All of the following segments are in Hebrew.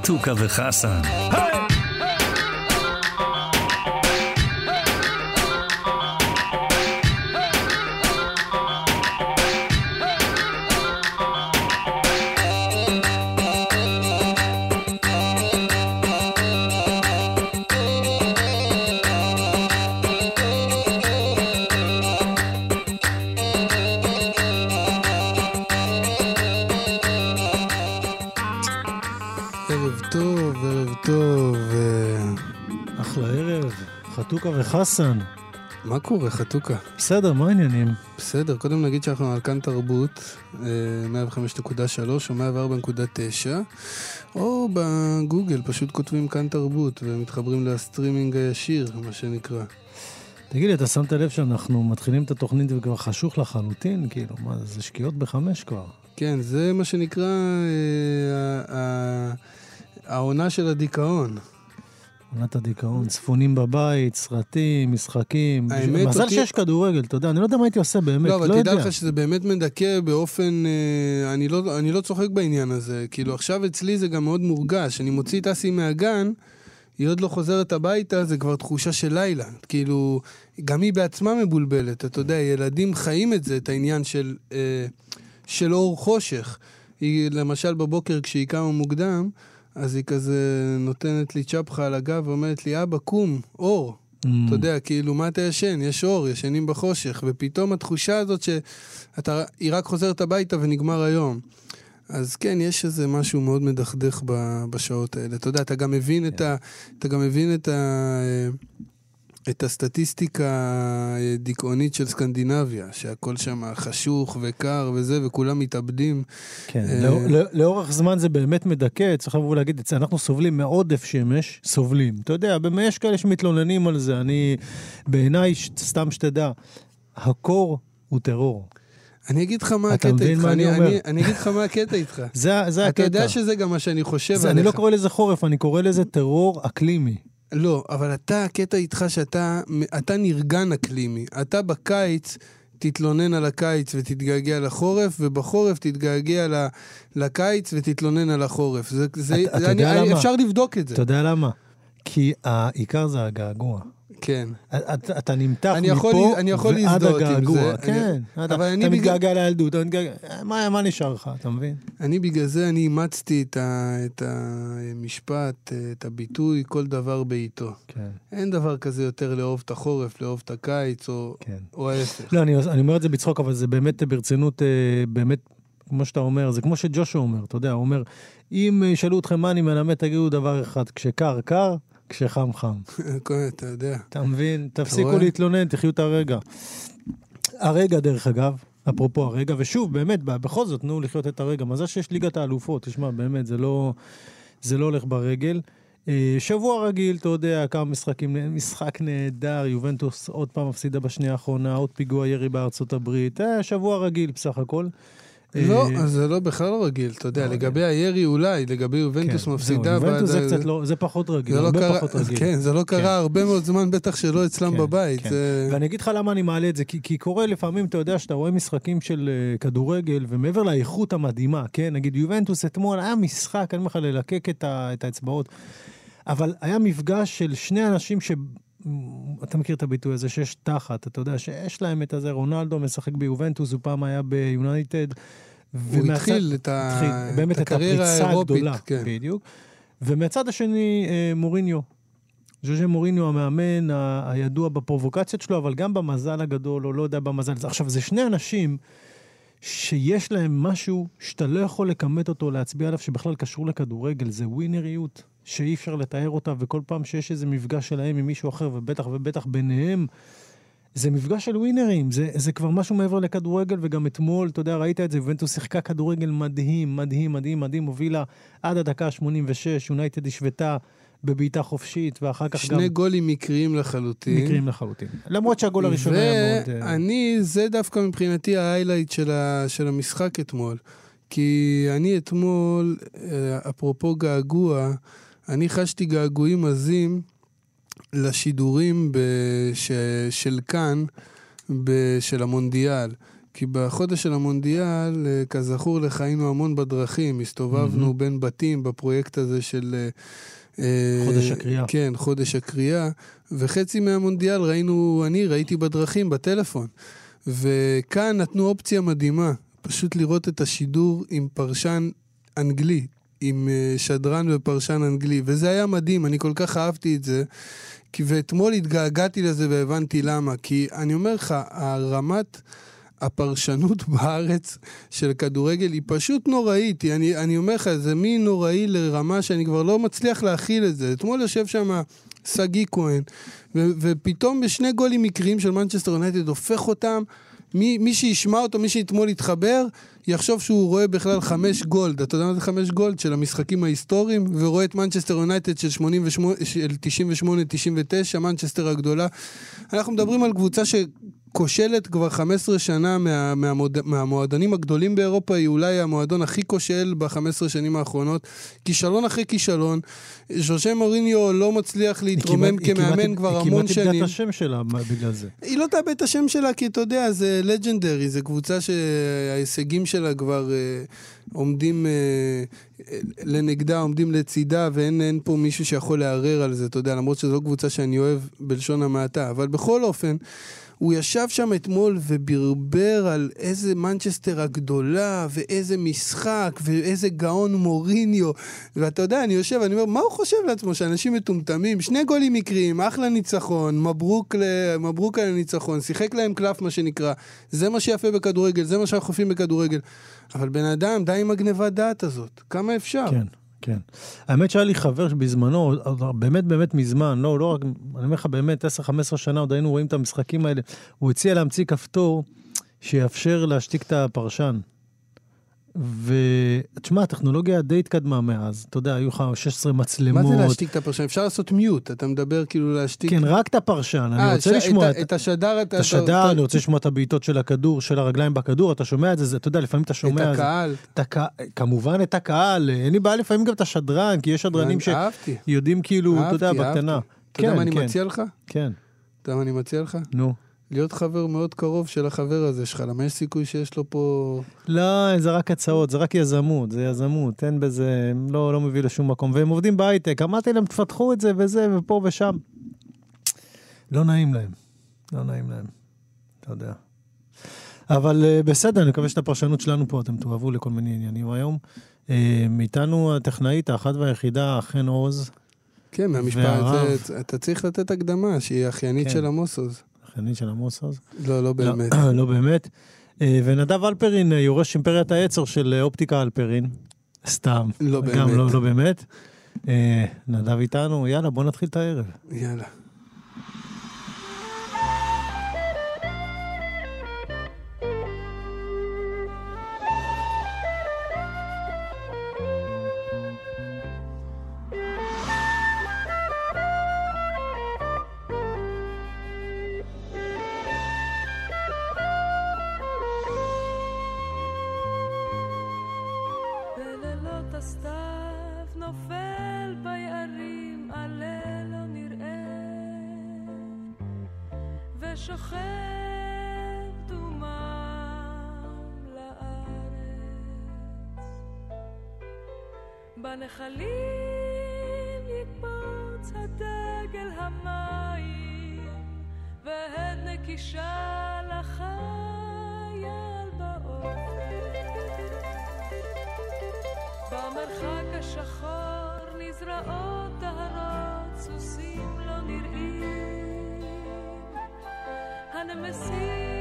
חתוכה וחסן. חתוכה וחסן. מה קורה, חתוכה? בסדר, מה העניינים? בסדר, קודם נגיד שאנחנו על כאן תרבות, 105.3 או 104.9, או בגוגל פשוט כותבים כאן תרבות, ומתחברים לסטרימינג הישיר, מה שנקרא. תגיד לי, אתה שמת לב שאנחנו מתחילים את התוכנית וכבר חשוך לחלוטין? כאילו, מה, זה שקיעות ב5 כבר. כן, זה מה שנקרא העונה של הדיכאון. עונת הדיכאון, צפונים בבית, סרטים, משחקים. מזל שיש כדורגל, אתה יודע, אני לא יודע מה הייתי עושה באמת, לא אבל תדע לך שזה באמת מדכא באופן, אני לא צוחק בעניין הזה, כאילו עכשיו אצלי זה גם מאוד מורגש, אני מוציא את אסי מהגן, היא עוד לא חוזרת הביתה, זה כבר תחושה של לילה, כאילו, גם היא בעצמה מבולבלת, אתה יודע, ילדים חיים את זה, את העניין של אור חושך, היא למשל בבוקר כשהיא קמה מוקדם, אז היא כזה נותנת לי צ'פחה על הגב ואומרת לי, אבא, קום, אור. אתה יודע, כאילו, מה אתה ישן? יש אור, ישנים בחושך. ופתאום התחושה הזאת שהיא רק חוזרת הביתה ונגמר היום. אז כן, יש איזה משהו מאוד מדכדך בשעות האלה. אתה יודע, אתה גם מבין את הסטטיסטיקה דיכאונית של סקנדינביה, שהכל שם חשוך וקר וזה, וכולם מתאבדים. כן, לאורך זמן זה באמת מדכא, צריך לבוא להגיד, אנחנו סובלים מעודף שמש, סובלים. אתה יודע, יש כאלה שמתלוננים על זה, בעיניי, סתם שתדע, הקור הוא טרור. אני אגיד לך מה הקטע איתך, אני אגיד לך מה הקטע איתך. זה הקטע. אתה יודע שזה גם מה שאני חושב עליך. אני לא קורא לזה חורף, אני קורא לזה טרור אקלימי. לא, אבל אתה, הקטע איתך שאתה נרגן אקלימי. אתה בקיץ תתלונן על הקיץ ותתגעגע לחורף, ובחורף תתגעגע לקיץ ותתלונן על החורף. אפשר לבדוק את זה. אתה יודע למה? כי העיקר זה הגעגוע. כן. אתה נמתח מפה ועד הגעגוע. כן. אתה מתגעגע לילדות. מה נשאר לך, אתה מבין? בגלל זה אני אימצתי את המשפט, את הביטוי, כל דבר בעיתו. אין דבר כזה יותר לאהוב את החורף, לאהוב את הקיץ, או ההפך. לא, אני אומר את זה בצחוק, אבל זה באמת ברצינות, באמת, כמו שאתה אומר, זה כמו שג'ושו אומר, אתה יודע, הוא אומר, אם ישאלו אתכם מה אני מלמד, תגידו דבר אחד, כשקר, קר, כשחם חם. אתה יודע. אתה מבין? תפסיקו להתלונן, תחיו את הרגע. הרגע דרך אגב, אפרופו הרגע, ושוב, באמת, בכל זאת, נו, לחיות את הרגע. מזל שיש ליגת האלופות, תשמע, באמת, זה לא הולך ברגל. שבוע רגיל, אתה יודע, כמה משחקים, משחק נהדר, יובנטוס עוד פעם מפסידה בשנייה האחרונה, עוד פיגוע ירי בארצות הברית, שבוע רגיל בסך הכל. לא, זה לא בכלל לא רגיל, אתה יודע, לגבי הירי אולי, לגבי יובנטוס מפסידה. יובנטוס זה קצת לא, זה פחות רגיל, הרבה פחות רגיל. כן, זה לא קרה הרבה מאוד זמן, בטח שלא אצלם בבית. ואני אגיד לך למה אני מעלה את זה, כי קורה לפעמים, אתה יודע, שאתה רואה משחקים של כדורגל, ומעבר לאיכות המדהימה, כן, נגיד יובנטוס אתמול, היה משחק, אני בכלל ללקק את האצבעות, אבל היה מפגש של שני אנשים אתה מכיר את הביטוי הזה שיש תחת, אתה יודע שיש להם את הזה, רונלדו משחק ביובנטוס, הוא פעם היה ביונייטד, הוא התחיל את הקריירה האירופית, בדיוק, ומהצד השני מוריניו, ז'וז'ה מוריניו המאמן הידוע בפרובוקציות שלו, אבל גם במזל הגדול, או לא יודע במזל, עכשיו זה שני אנשים שיש להם משהו שאתה לא יכול לקמת אותו, להצביע עליו שבכלל קשור לכדורגל, זה ווינריות, שאי אפשר לתאר אותה, וכל פעם שיש איזה מפגש שלהם עם מישהו אחר, ובטח ביניהם, זה מפגש של ווינרים, זה כבר משהו מעבר לכדורגל, וגם אתמול, אתה יודע, ראית את זה, יובנטוס שיחקה כדורגל מדהים, הובילה עד הדקה 86, יונייטד השוותה בביתה חופשית, ואחר כך שני גולים מקריים לחלוטין. למרות שהגול הראשון היה מאוד... זה דווקא מבחינתי ההיילייט של המשחק אתמול, כי אני אתמול, אפרופו געגוע, אני חשתי געגועים עזים לשידורים של כאן, של המונדיאל. כי בחודש של המונדיאל, כזכור לך, היינו המון בדרכים, הסתובבנו בין בתים בפרויקט הזה של... חודש הקריאה. כן, חודש הקריאה, וחצי מהמונדיאל ראיתי בדרכים, בטלפון. וכאן נתנו אופציה מדהימה, פשוט לראות את השידור עם פרשן אנגלי, עם שדרן ופרשן אנגלי, וזה היה מדהים, אני כל כך אהבתי את זה, ואתמול התגעגעתי לזה והבנתי למה, כי אני אומר לך, הרמת הפרשנות בארץ של כדורגל היא פשוט נוראית, אני אומר לך, זה מי נוראי לרמה שאני כבר לא מצליח להכיל את זה. אתמול יושב שם סגי כהן, ופתאום בשני גולים מקריים של מנצ'סטר יונייטד הופך אותם, מי שישמע אותו, מי שאתמול יתחבר, יחשוב שהוא רואה בכלל 5 גולד, אתה יודע מה זה 5 גולד של המשחקים ההיסטוריים, ורואה את מנצ'סטר יונייטד של 98-99, מנצ'סטר הגדולה. אנחנו מדברים על קבוצה שכושלת כבר 15 שנה מהמועדונים הגדולים באירופה, היא אולי המועדון הכי כושל ב-15 שנים האחרונות, כישלון אחרי כישלון, ז'וז'ה מוריניו לא מצליח להתרומם כמאמן כבר המון שנים. היא כמעט איבדה את השם שלה בגלל זה. היא לא תאבד את השם שלה, כי אתה יודע, זה לג'נדרי, זה קבוצה שההישגים שלה כבר עומדים לנגדה, עומדים לצידה, ואין פה מישהו שיכול לערער על זה, אתה יודע, למרות שזו קבוצה שאני אוהב בלשון המעטה, אבל בכל אופן, הוא ישב שם אתמול וברבר על איזה מנצ'סטר הגדולה, ואיזה משחק, ואיזה גאון מוריניו, ואתה יודע, אני יושב, אני אומר, מה הוא חושב לעצמו? שאנשים מטומטמים, 2 גולים מקריים, אחלה ניצחון, מברוק על הניצחון, שיחק להם קלף מה שנקרא, זה מה שיפה בכדורגל, זה מה שאנחנו חופים בכדורגל, אבל בן אדם, די עם הגניבת דעת הזאת, כמה אפשר? כן. כן. האמת שהיה לי חבר בזמנו, באמת באמת מזמן, לא רק, אני אומר לך באמת 10-15 שנה, עוד היינו רואים את המשחקים האלה, הוא הציע להמציא כפתור שיאפשר להשתיק את הפרשן. ותשמע, הטכנולוגיה די התקדמה מאז, אתה יודע, היו לך 16 מצלמות. מה זה להשתיק את הפרשן? אפשר לעשות מיוט, אתה מדבר כאילו להשתיק... כן, רק את הפרשן, אני רוצה לשמוע... את השדר, את השדר, אני רוצה לשמוע את הבעיטות של הכדור, של הרגליים בכדור, אתה שומע את זה, אתה יודע, לפעמים אתה שומע... את הקהל. כמובן את הקהל, אין לי בעיה לפעמים גם את השדרן, כי יש שדרנים שיודעים כאילו, אתה יודע, בקטנה. אתה יודע מה אני מציע לך? כן. אתה יודע מה אני מציע לך? נו. להיות חבר מאוד קרוב של החבר הזה שלך, למה יש סיכוי שיש לו פה... לא, זה רק הצעות, זה רק יזמות, זה יזמות, אין בזה, לא מביא לשום מקום, והם עובדים בהייטק, אמרתי להם, תפתחו את זה וזה, ופה ושם. לא נעים להם, אתה יודע. אבל בסדר, אני מקווה שאת הפרשנות שלנו פה, אתם תאהבו לכל מיני עניינים היום. מאיתנו הטכנאית, האחת והיחידה, אכן עוז. כן, מהמשפט, אתה צריך לתת הקדמה, שהיא אחיינית של עמוס עוז. אחיינית של עמוס עוז? לא באמת. לא באמת. ונדב אלפרין, יורש אימפריית היצר של אופטיקה אלפרין. סתם. לא באמת. גם לא באמת. נדב איתנו, יאללה, בוא נתחיל את הערב. יאללה. בנחלים יקפוץ הדגל המים והד נקישה לחייל באופן במרחק השחור נזרעות טהרות סוסים לא נראים הנמסים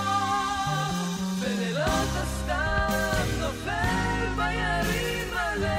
בלילות הסתיו נופל בירים עליהם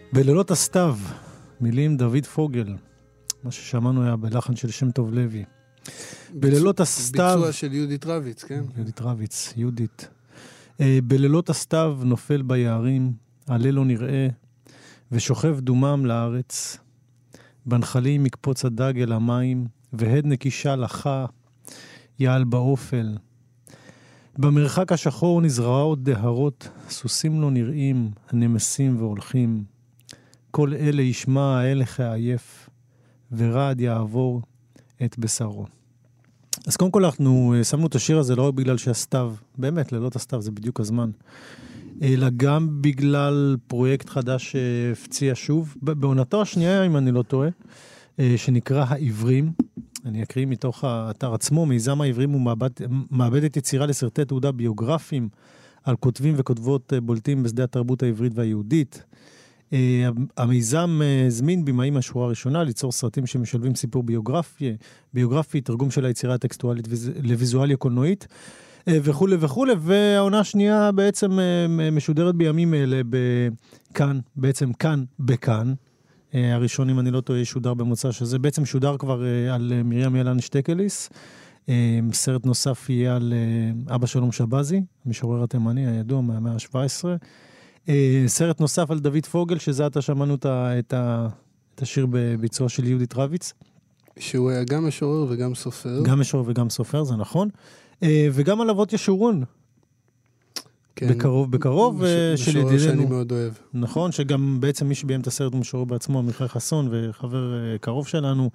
בלילות הסתיו, מילים דוד פוגל, מה ששמענו היה בלחן של שם טוב לוי. בלילות הסתיו... ביצוע של יהודית רביץ, כן? יהודית רביץ, יהודית. בלילות הסתיו נופל ביערים, עלה לא נראה, ושוכב דומם לארץ. בנחלים מקפוץ הדג אל המים, והד נקישה לחה, יעל באופל. במרחק השחור נזרעות דהרות, סוסים לא נראים, הנמסים והולכים. כל אלה ישמע ההלך העייף, ורעד יעבור את בשרו. אז קודם כל אנחנו שמנו את השיר הזה לא רק בגלל שהסתיו, באמת לילות הסתיו זה בדיוק הזמן, אלא גם בגלל פרויקט חדש שהפציע שוב, בעונתו השנייה אם אני לא טועה, שנקרא העברים. אני אקריא מתוך האתר עצמו, מיזם העברים הוא מעבדת יצירה לסרטי תעודה ביוגרפיים על כותבים וכותבות בולטים בשדה התרבות העברית והיהודית. המיזם זמין במאים מהשורה הראשונה ליצור סרטים שמשלבים סיפור ביוגרפי, תרגום של היצירה הטקסטואלית לוויזואליה קולנועית וכו' וכו', והעונה השנייה בעצם משודרת בימים אלה כאן בכאן. הראשון, אם אני לא טועה, שודר במוצא, שזה בעצם שודר כבר על מרים ילן שטקליס. סרט נוסף יהיה על אבא שלום שבזי, המשורר התימני הידוע מהמאה ה-17. סרט נוסף על דוד פוגל, שזה אתה שמענו את השיר בביצוע של יהודית רביץ. שהוא היה גם משורר וגם סופר. גם משורר וגם סופר, זה נכון. וגם על אבות ישורון. כן. בקרוב של ידידנו. משורר שאני מאוד אוהב. נכון, שגם בעצם מי שביים את הסרט הוא משורר בעצמו, מיכאל חסון, וחבר קרוב שלנו.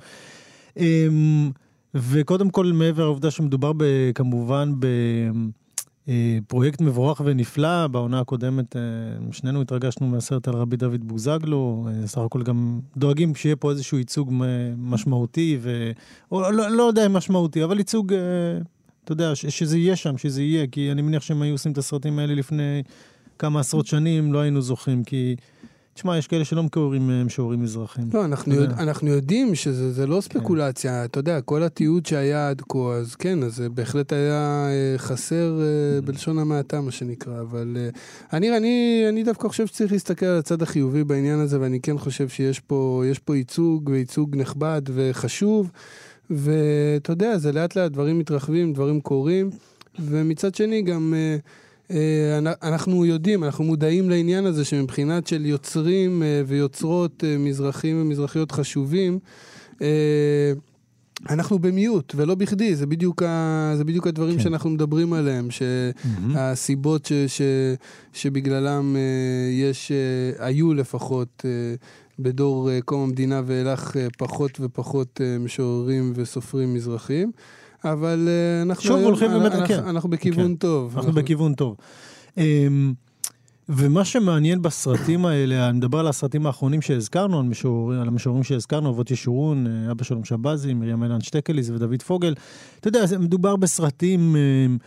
וקודם כל, מעבר העובדה שמדובר כמובן בפרויקט מבורך ונפלא, בעונה הקודמת שנינו התרגשנו מהסרט על רבי דוד בוזגלו, סך הכל גם דואגים שיהיה פה איזשהו ייצוג משמעותי, או לא יודע משמעותי, אבל ייצוג... אתה יודע, שזה יהיה שם, שזה יהיה, כי אני מניח שהם היו עושים את הסרטים האלה לפני כמה עשרות שנים, לא היינו זוכים, כי, תשמע, יש כאלה שלא מקוראים משוררים מזרחים. לא, אנחנו יודעים שזה לא ספקולציה, אתה יודע, כל התיעוד שהיה עד כה, אז כן, אז בהחלט היה חסר בלשון המעטה, מה שנקרא, אבל אני דווקא חושב שצריך להסתכל על הצד החיובי בעניין הזה, ואני כן חושב שיש פה ייצוג, וייצוג נכבד וחשוב, ואתה יודע, זה לאט לאט דברים מתרחבים, דברים קורים, ומצד שני גם אנחנו יודעים, אנחנו מודעים לעניין הזה שמבחינת של יוצרים ויוצרות מזרחים ומזרחיות חשובים, אנחנו במיעוט, ולא בכדי, זה בדיוק הדברים שאנחנו מדברים עליהם, שהסיבות שבגללם היו לפחות בדור קום המדינה ואילך פחות ופחות משוררים וסופרים מזרחים, אבל אנחנו בכיוון טוב. אנחנו בכיוון טוב. ומה שמעניין בסרטים האלה, אני מדבר על הסרטים האחרונים שהזכרנו, על המשוררים שהזכרנו, אבות ישורון, אבא שלום שבזי, מרים ילן שטקליס ודוד פוגל. אתה יודע, מדובר בסרטים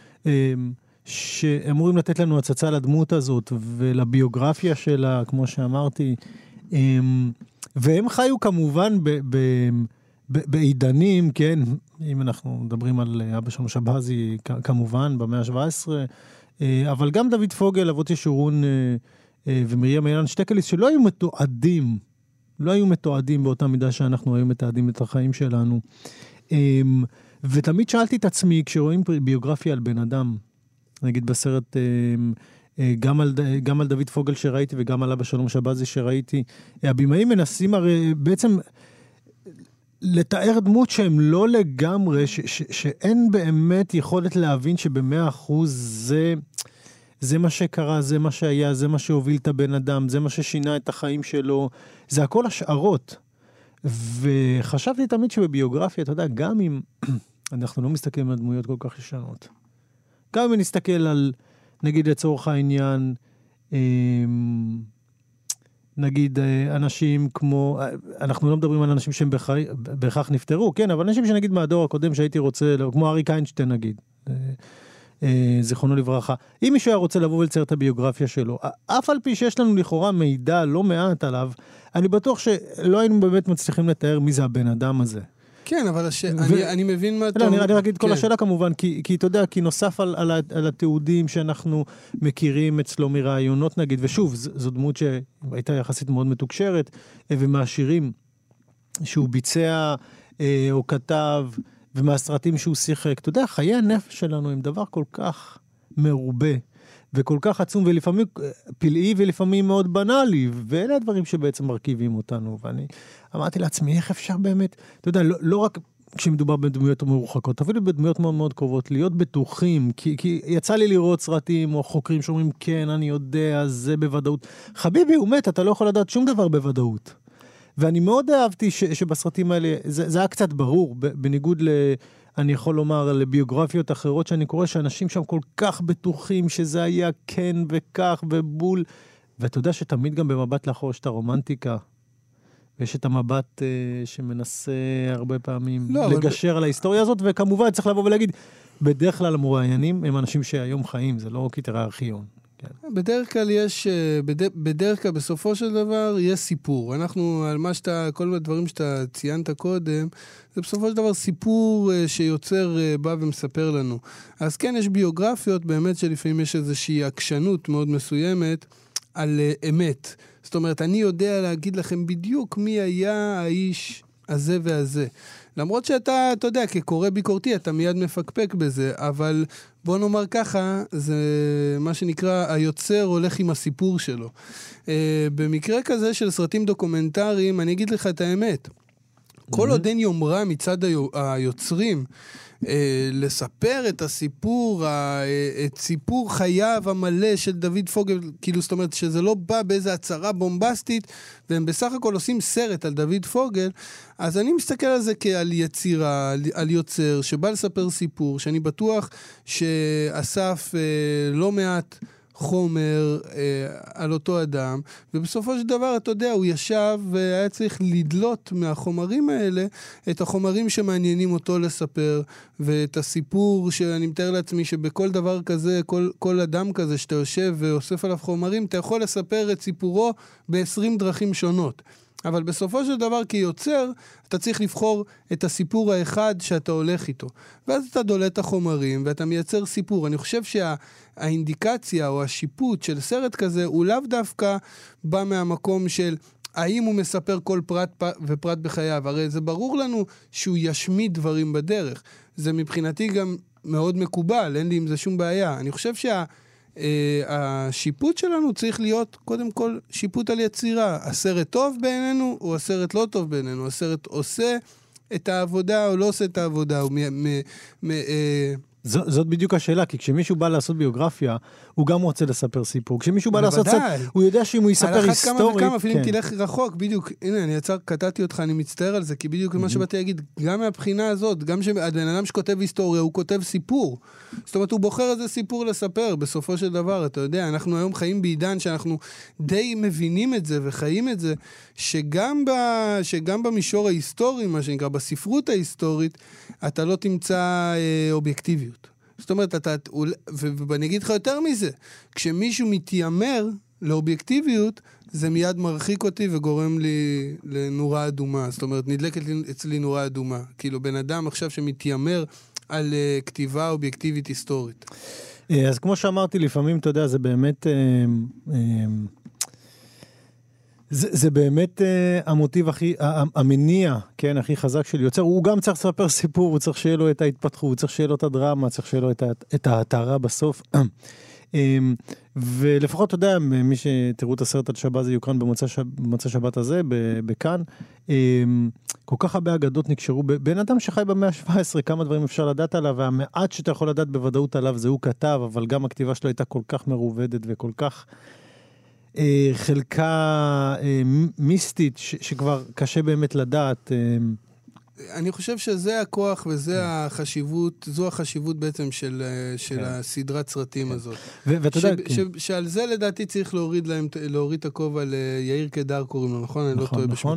שאמורים לתת לנו הצצה לדמות הזאת ולביוגרפיה שלה, כמו שאמרתי, והם חיו כמובן בעידנים, כן, אם אנחנו מדברים על אבא שלום שבזי, כמובן, במאה ה-17, אבל גם דוד פוגל, אבות ישורון ומרים ילן שטקליס, שלא היו מתועדים באותה מידה שאנחנו היום מתעדים את החיים שלנו. ותמיד שאלתי את עצמי, כשרואים ביוגרפיה על בן אדם, נגיד בסרט, גם על דוד פוגל שראיתי, וגם על אבא שלום שבזי שראיתי, הבימאים מנסים הרי בעצם לתאר דמות שהם לא לגמרי, שאין באמת יכולת להבין שב100% זה מה שקרה, זה מה שהיה, זה מה שהוביל את הבן אדם, זה מה ששינה את החיים שלו, זה הכל השערות. וחשבתי תמיד שבביוגרפיה, אתה יודע, גם אם אנחנו לא מסתכלים על דמויות כל כך ישנות, גם אם נסתכל על, נגיד לצורך העניין, נגיד אנשים כמו, אנחנו לא מדברים על אנשים שהם בהכרח נפטרו, כן, אבל אנשים שנגיד מהדור הקודם שהייתי רוצה, כמו אריק איינשטיין נגיד, זיכרונו לברכה, אם מישהו היה רוצה לבוא ולצייר את הביוגרפיה שלו, אף על פי שיש לנו לכאורה מידע לא מעט עליו, אני בטוח שלא היינו באמת מצליחים לתאר מי זה הבן אדם הזה. כן, אבל אני מבין מה אתה... אני רק אגיד כל השאלה כמובן, כי אתה יודע, כי נוסף על התיעודים שאנחנו מכירים אצלו מרעיונות נגיד, ושוב, זו דמות שהייתה יחסית מאוד מתוקשרת, ומהשירים שהוא ביצע או כתב, ומהסרטים שהוא שיחק. אתה יודע, חיי הנפש שלנו הם דבר כל כך מרובה, וכל כך עצום, ולפעמים פלאי, ולפעמים מאוד בנאלי, ואלה הדברים שבעצם מרכיבים אותנו, ואני אמרתי לעצמי, איך אפשר באמת, אתה יודע, לא רק כשמדובר בדמויות מרוחקות, אפילו בדמויות מאוד מאוד קרובות, להיות בטוחים, כי יצא לי לראות סרטים או חוקרים שאומרים, כן, אני יודע, זה בוודאות. חביבי, הוא מת, אתה לא יכול לדעת שום דבר בוודאות. ואני מאוד אהבתי שבסרטים האלה, זה היה קצת ברור, בניגוד אני יכול לומר לביוגרפיות אחרות שאני קורא, שאנשים שם כל כך בטוחים שזה היה כן וכך ובול, ואתה יודע שתמיד גם במבט לאחור יש את הרומנטיקה, ויש את המבט שמנסה הרבה פעמים לגשר על ההיסטוריה הזאת, וכמובן צריך לבוא ולהגיד, בדרך כלל המרואיינים הם אנשים שהיום חיים, זה לא כתרי ארכיון. כן. בדרך כלל בסופו של דבר יש סיפור. אנחנו, על מה כל הדברים שאתה ציינת קודם, זה בסופו של דבר סיפור שיוצר בא ומספר לנו. אז כן, יש ביוגרפיות באמת שלפעמים יש איזושהי עקשנות מאוד מסוימת על אמת. זאת אומרת, אני יודע להגיד לכם בדיוק מי היה האיש הזה והזה. למרות שאתה, אתה יודע, כקורא ביקורתי, אתה מיד מפקפק בזה, אבל בוא נאמר ככה, זה מה שנקרא, היוצר הולך עם הסיפור שלו. במקרה כזה של סרטים דוקומנטריים, אני אגיד לך את האמת. כל עוד אין יומרה מצד היוצרים, לספר את הסיפור, את סיפור חייו המלא של דוד פוגל, כאילו זאת אומרת שזה לא בא באיזו הצהרה בומבסטית, והם בסך הכל עושים סרט על דוד פוגל, אז אני מסתכל על זה כעל יצירה, על יוצר, שבא לספר סיפור, שאני בטוח שאסף לא מעט חומר על אותו אדם, ובסופו של דבר, אתה יודע, הוא ישב והיה צריך לדלות מהחומרים האלה את החומרים שמעניינים אותו לספר, ואת הסיפור שאני מתאר לעצמי שבכל דבר כזה, כל אדם כזה שאתה יושב ואוסף עליו חומרים, אתה יכול לספר את סיפורו ב-20 דרכים שונות. אבל בסופו של דבר כיוצר, אתה צריך לבחור את הסיפור האחד שאתה הולך איתו. ואז אתה דולת את החומרים ואתה מייצר סיפור. אני חושב שהאינדיקציה או השיפוט של סרט כזה הוא לאו דווקא בא מהמקום של האם הוא מספר כל פרט ופרט בחייו. הרי זה ברור לנו שהוא ישמיד דברים בדרך. זה מבחינתי גם מאוד מקובל, אין לי עם זה שום בעיה. אני חושב השיפוט שלנו צריך להיות קודם כל שיפוט על יצירה. הסרט טוב בעינינו או הסרט לא טוב בעינינו. הסרט עושה את העבודה או לא עושה את העבודה. זאת בדיוק השאלה, כי כשמישהו בא לעשות ביוגרפיה, הוא גם רוצה לספר סיפור. כשמישהו בא לעשות סרט, הוא יודע שאם הוא יספר היסטורית... על אחת כמה וכמה, אפילו אם תלך רחוק, בדיוק, הנה, אני קטעתי אותך, אני מצטער על זה, כי בדיוק מה שבאתי להגיד, גם מהבחינה הזאת, גם שהבן אדם שכותב היסטוריה, הוא כותב סיפור. זאת אומרת, הוא בוחר איזה סיפור לספר, בסופו של דבר, אתה יודע, אנחנו היום חיים בעידן שאנחנו די מבינים את זה וחיים את זה, שגם במישור ההיסטורי, מה שנקרא, בספרות ההיסטורית, אתה לא תמצא אובייקטיביות. זאת אומרת, ואני אגיד לך יותר מזה, כשמישהו מתיימר לאובייקטיביות, זה מיד מרחיק אותי וגורם לי לנורה אדומה. זאת אומרת, נדלקת אצלי נורה אדומה. כאילו, בן אדם עכשיו שמתיימר על כתיבה אובייקטיבית היסטורית. אז כמו שאמרתי, לפעמים, אתה יודע, זה באמת... זה באמת המוטיב הכי, המניע, כן, הכי חזק של יוצר. הוא גם צריך לספר סיפור, הוא צריך שיהיה לו את ההתפתחות, הוא צריך שיהיה לו את הדרמה, צריך שיהיה לו את ההתארה בסוף. ולפחות, אתה יודע, מי שתראו את הסרט על שבת, זה יוקרן במוצא שבת הזה, בכאן, כל כך הרבה אגדות נקשרו, בן אדם שחי במאה ה-17, כמה דברים אפשר לדעת עליו, והמעט שאתה יכול לדעת בוודאות עליו, זה הוא כתב, אבל גם הכתיבה שלו הייתה כל כך מרובדת וכל כך... חלקה מיסטית שכבר קשה באמת לדעת. אני חושב שזה הכוח וזה החשיבות, זו החשיבות בעצם של הסדרת סרטים הזאת. שעל זה לדעתי צריך להוריד את הכובע ליאיר קדר קוראים לו, נכון? אני לא טועה בשמו.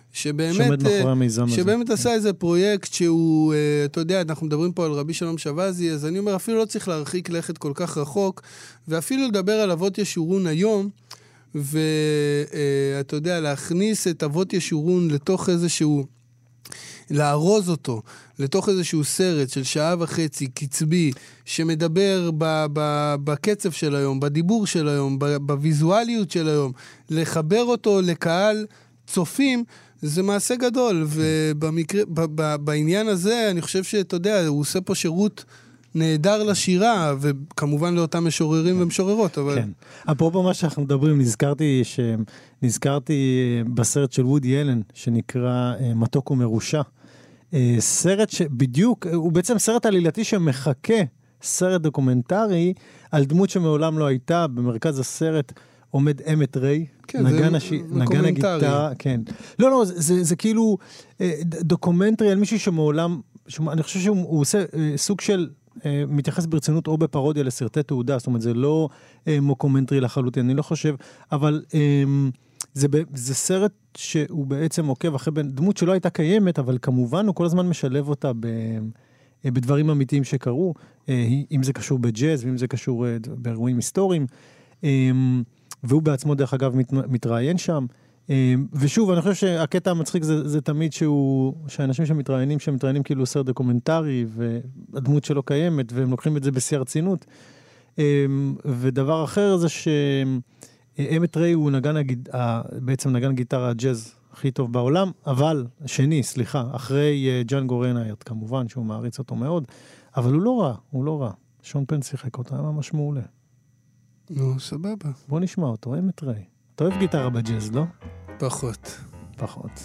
שבאמת עשה איזה פרויקט שהוא, אתה יודע, אנחנו מדברים פה על רבי שלום שבזי, אז אני אומר, אפילו לא צריך להרחיק לכת כל כך רחוק, ואפילו לדבר על אבות ישורון היום, ואתה יודע, להכניס את אבות ישורון לתוך איזשהו לארוז אותו לתוך איזשהו סרט של 1.5 שעה קצבי, שמדבר בקצב של היום, בדיבור של היום, בוויזואליות של היום, לחבר אותו לקהל צופים, זה מעשה גדול, ובעניין הזה אני חושב שאתה יודע, הוא עושה פה שירות נהדר לשירה, וכמובן לאותם משוררים ומשוררות, אבל... כן. אפרופו מה שאנחנו מדברים, נזכרתי בסרט של וודי אלן, שנקרא מתוק ומרושע. סרט שבדיוק, הוא בעצם סרט עלילתי שמחכה סרט דוקומנטרי, על דמות שמעולם לא הייתה, במרכז הסרט עומד אמת ריי, כן, נגן הגיטרה, כן. לא, זה כאילו דוקומנטרי על מישהו שמעולם, אני חושב שהוא עושה סוג של, מתייחס ברצינות או בפרודיה לסרטי תעודה, זאת אומרת, זה לא מוקומנטרי לחלוטין, אני לא חושב, אבל זה סרט שהוא בעצם עוקב אחרי דמות שלא הייתה קיימת, אבל כמובן הוא כל הזמן משלב אותה בדברים אמיתיים שקרו, אם זה קשור בג'אז, ואם זה קשור באירועים היסטוריים, והוא בעצמו דרך אגב מתראיין שם, ושוב, אני חושב שהקטע המצחיק זה תמיד שהאנשים שמתראיינים כאילו סרט דוקומנטרי, והדמות שלו קיימת, והם לוקחים את זה בשיא הרצינות. ודבר אחר זה שאמת ריי הוא בעצם נגן גיטרה הג'אז הכי טוב בעולם, אבל אחרי ג'אנגו רייניירט כמובן, שהוא מעריץ אותו מאוד, אבל הוא לא רע. שון פן שיחק אותו, היה ממש מעולה. נו, סבבה. בוא נשמע אותו, אמת ריי. אתה אוהב גיטרה בג'אז, לא? פחות.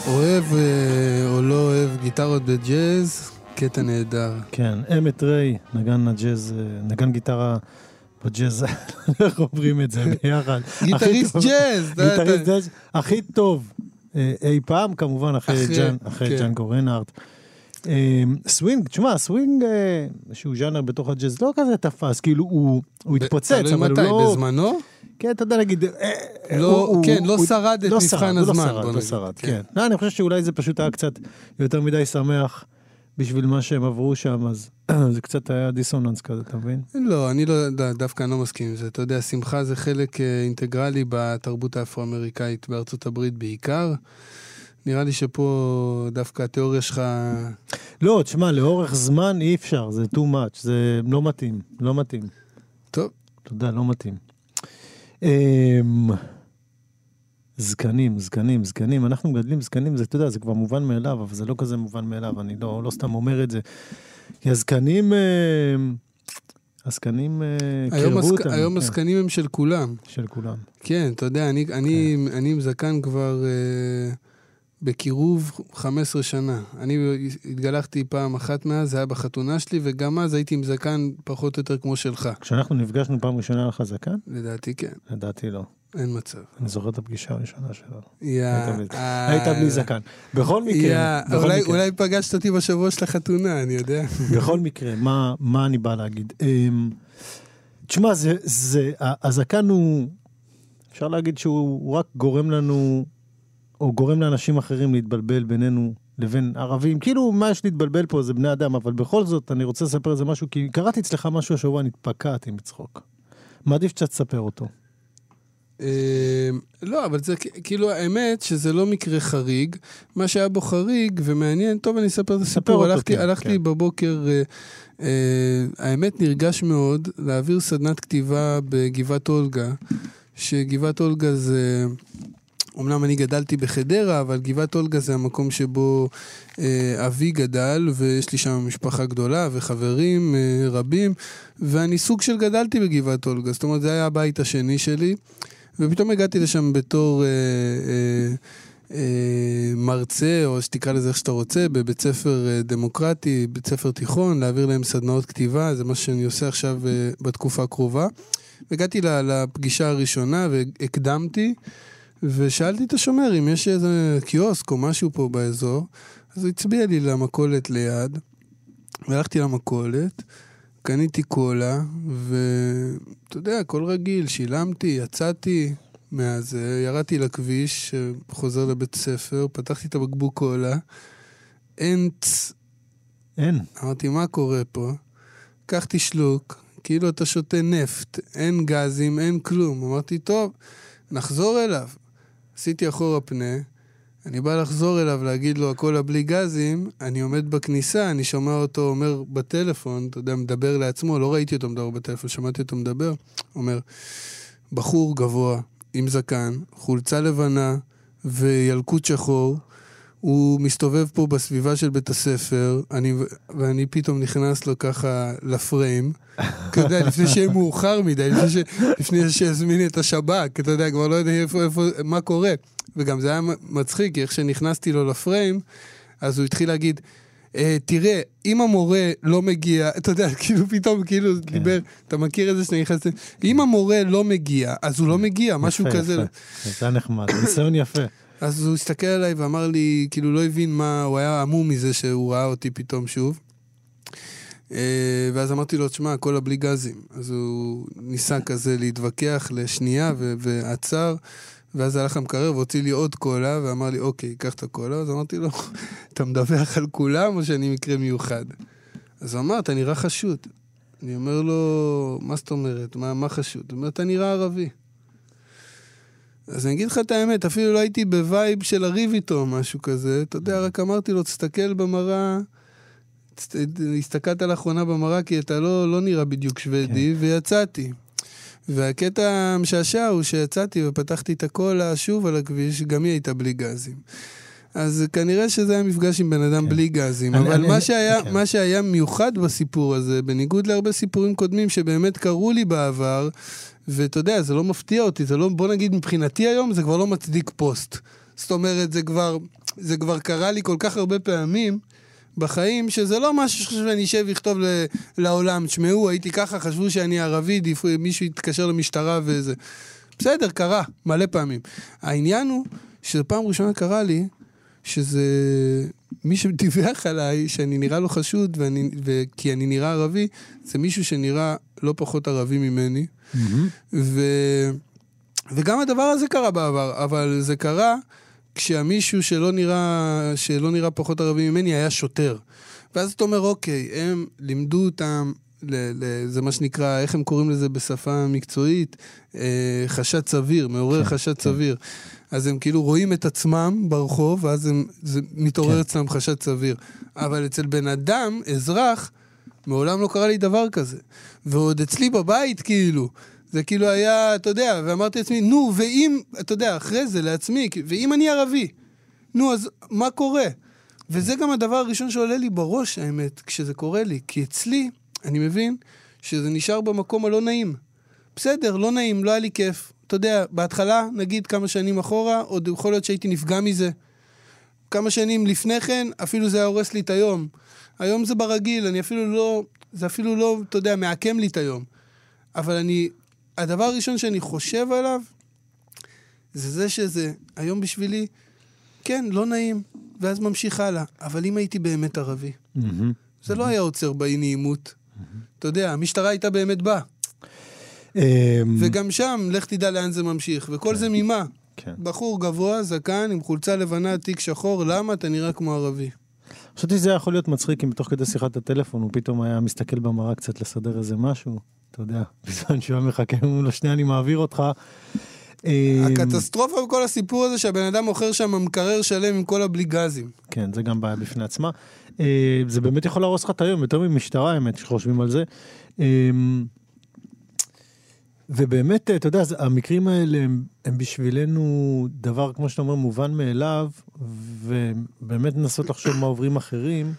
אוהב או לא אוהב גיטרות בג'אז, קטע נהדר. כן, אמת ריי, נגן הג'אז, נגן גיטרה בג'אז, איך אומרים את זה ביחד? גיטריסט ג'אז. גיטריסט ג'אז, הכי טוב אי פעם, כמובן, אחרי ג'אנגו רנהארט. סווינג, תשמע, סווינג, שהוא ז'אנר בתוך הג'אז, לא כזה תפס, כאילו הוא התפוצץ, אבל הוא לא... תלוי מתי, בזמנו? כן, אתה יודע להגיד... כן, לא שרד את מבחן הזמן. לא שרד, כן. אני חושב שאולי זה פשוט היה קצת יותר מדי שמח בשביל מה שהם עברו שם, אז זה קצת היה דיסוננס כזה, אתה מבין? לא, אני לא, דווקא אני לא מסכים עם זה. אתה יודע, שמחה זה חלק אינטגרלי בתרבות האפרו-אמריקאית בארצות הברית בעיקר. נראה לי שפה דווקא התיאוריה שלך... לא, תשמע, לאורך זמן אי אפשר, זה too much, זה לא מתאים, לא מתאים. טוב. אתה יודע, לא מתאים. זקנים, אנחנו מגדלים זקנים, זה, אתה יודע, זה כבר מובן מאליו, אבל זה לא כזה מובן מאליו, אני לא סתם אומר את זה. כי הזקנים קרבו אותם. היום הזקנים הם של כולם. של כולם. כן, אתה יודע, אני עם זקן כבר בקירוב 15 שנה. אני התגלחתי פעם אחת מאז, זה היה בחתונה שלי, וגם אז הייתי עם זקן פחות או יותר כמו שלך. כשאנחנו נפגשנו פעם ראשונה לך זקן? לדעתי כן. לדעתי לא. אין מצב. אני זוכר את הפגישה הראשונה שלנו. היית בלי זקן. בכל מקרה. אולי פגשת אותי בשבוע של החתונה, אני יודע. בכל מקרה, מה אני בא להגיד? תשמע, הזקן הוא, אפשר להגיד שהוא רק גורם לנו, או גורם לאנשים אחרים להתבלבל בינינו לבין ערבים. כאילו, מה יש להתבלבל פה זה בני אדם, אבל בכל זאת אני רוצה לספר את זה משהו, כי קראתי אצלך משהו השבוע, נתפקעתי מצחוק. מעדיף שאתה תספר אותו. לא, אבל זה כאילו האמת שזה לא מקרה חריג. מה שהיה בו חריג ומעניין, טוב, אני אספר את הסיפור. הלכתי בבוקר, האמת נרגש מאוד להעביר סדנת כתיבה בגבעת אולגה, שגבעת אולגה זה... אמנם אני גדלתי בחדרה, אבל גבעת אולגה זה המקום שבו אבי גדל, ויש לי שם משפחה גדולה וחברים רבים, ואני סוג של גדלתי בגבעת אולגה, זאת אומרת זה היה הבית השני שלי, ופתאום הגעתי לשם בתור מרצה, או שתקרא לזה איך שאתה רוצה, בבית ספר דמוקרטי, בית ספר תיכון, להעביר להם סדנאות כתיבה, זה מה שאני עושה עכשיו בתקופה הקרובה. הגעתי לפגישה הראשונה והקדמתי, ושאלתי את השומר אם יש איזה קיוסק או משהו פה באזור, אז הוא הצביע לי למכולת ליד, והלכתי למכולת, קניתי קולה, ואתה יודע, כל רגיל, שילמתי, יצאתי, מאז ירדתי לכביש, חוזר לבית ספר, פתחתי את הבקבוק קולה, אין. אמרתי, מה קורה פה? קחתי שלוק, כאילו אתה שותה נפט, אין גזים, אין כלום. אמרתי, טוב, נחזור אליו. עשיתי אחורה פנה, אני בא לחזור אליו, להגיד לו הכל בלי גזים, אני עומד בכניסה, אני שומע אותו אומר בטלפון, אתה יודע, מדבר לעצמו, לא ראיתי אותו מדבר בטלפון, שמעתי אותו מדבר, אומר, בחור גבוה, עם זקן, חולצה לבנה וילקוט שחור, הוא מסתובב פה בסביבה של בית הספר, ואני פתאום נכנס לו ככה לפריים, אתה יודע, לפני שיהיה מאוחר מדי, לפני שיזמין את השב"כ, אתה יודע, כבר לא יודע מה קורה. וגם זה היה מצחיק, כי איך שנכנסתי לו לפריים, אז הוא התחיל להגיד, תראה, אם המורה לא מגיע, אתה יודע, כאילו פתאום, כאילו דיבר, אתה מכיר את זה שאני נכנסתי, אם המורה לא מגיע, אז הוא לא מגיע, משהו כזה. יפה, זה נחמד, ניסיון יפה. אז הוא הסתכל עליי ואמר לי, כאילו לא הבין מה, הוא היה עמום מזה שהוא ראה אותי פתאום שוב. ואז אמרתי לו, תשמע, הכל בלי גזים. אז הוא ניסה כזה להתווכח לשנייה ועצר, ואז הלך למקרר והוציא לי עוד קולה, ואמר לי, אוקיי, קח את הקולה. אז אמרתי לו, אתה מדווח על כולם או שאני מקרה מיוחד? אז הוא אמר, אתה נראה חשוד. אני אומר לו, מה זאת אומרת? מה חשוד? הוא אומר, אתה נראה ערבי. אז אני אגיד לך את האמת, אפילו לא הייתי בווייב של הריב איתו או משהו כזה, אתה יודע, רק אמרתי לו, תסתכל במראה, הסתכלת לאחרונה במראה, כי אתה לא נראה בדיוק שוודי, ויצאתי. והקטע המשעשע הוא שיצאתי ופתחתי את הקולה שוב על הכביש, גם היא הייתה בלי גזים. אז כנראה שזה היה מפגש עם בן אדם בלי גזים, אבל מה שהיה מיוחד בסיפור הזה, בניגוד להרבה סיפורים קודמים שבאמת קרו לי בעבר, ואתה יודע, זה לא מפתיע אותי, זה לא, בוא נגיד מבחינתי היום, זה כבר לא מצדיק פוסט. זאת אומרת, זה כבר, זה כבר קרה לי כל כך הרבה פעמים בחיים, שזה לא משהו שאני אשב ויכתוב לעולם. תשמעו, הייתי ככה, חשבו שאני ערבי, מישהו יתקשר למשטרה וזה. בסדר, קרה, מלא פעמים. העניין הוא, שזו פעם ראשונה קרה לי, שזה מי שדיווח עליי, שאני נראה לו חשוד, כי אני נראה ערבי, זה מישהו שנראה לא פחות ערבי ממני. וגם הדבר הזה קרה בעבר, אבל זה קרה כשהמישהו שלא נראה פחות ערבי ממני היה שוטר. ואז אתה אומר, אוקיי, הם לימדו אותם, זה מה שנקרא, איך הם קוראים לזה בשפה מקצועית? חשד סביר, מעורר חשד סביר. אז הם כאילו רואים את עצמם ברחוב, ואז זה מתעורר אצלם חשד סביר. אבל אצל בן אדם, אזרח, מעולם לא קרה לי דבר כזה. ועוד אצלי בבית כאילו, זה כאילו היה, אתה יודע, ואמרתי לעצמי, נו, ואם, אתה יודע, אחרי זה לעצמי, ואם אני ערבי, נו, אז מה קורה? וזה גם הדבר הראשון שעולה לי בראש, האמת, כשזה קורה לי, כי אצלי, אני מבין שזה נשאר במקום הלא נעים. בסדר, לא נעים, לא היה לי כיף. אתה יודע, בהתחלה, נגיד כמה שנים אחורה, עוד יכול להיות שהייתי נפגע מזה. כמה שנים לפני כן, אפילו זה היה הורס לי את היום. היום זה ברגיל, זה אפילו לא, אתה יודע, מעקם לי את היום. אבל הדבר הראשון שאני חושב עליו, זה שזה, היום בשבילי, כן, לא נעים, ואז ממשיך הלאה. אבל אם הייתי באמת ערבי, זה לא היה עוצר באי נעימות. אתה יודע, המשטרה הייתה באמת באה. וגם שם, לך תדע לאן זה ממשיך. וכל זה ממה? בחור גבוה, זקן, עם חולצה לבנה, תיק שחור, למה אתה נראה כמו ערבי? חשבתי שזה יכול להיות מצחיק אם בתוך כדי שיחת הטלפון הוא פתאום היה מסתכל במראה קצת לסדר איזה משהו, אתה יודע, בזמן שהוא מחכה מול השנייה, אני מעביר אותך. הקטסטרופה בכל הסיפור הזה שהבן אדם מוכר שם מקרר שלם עם כל הבלי גזים. כן, זה גם בעיה בפני עצמה. זה באמת יכול להרוס לך את היום, יותר ממשטרה, האמת, שחושבים על זה. ובאמת, אתה יודע, המקרים האלה הם בשבילנו דבר, כמו שאתה אומר, מובן מאליו, ובאמת לנסות לחשוב מה עוברים אחרים.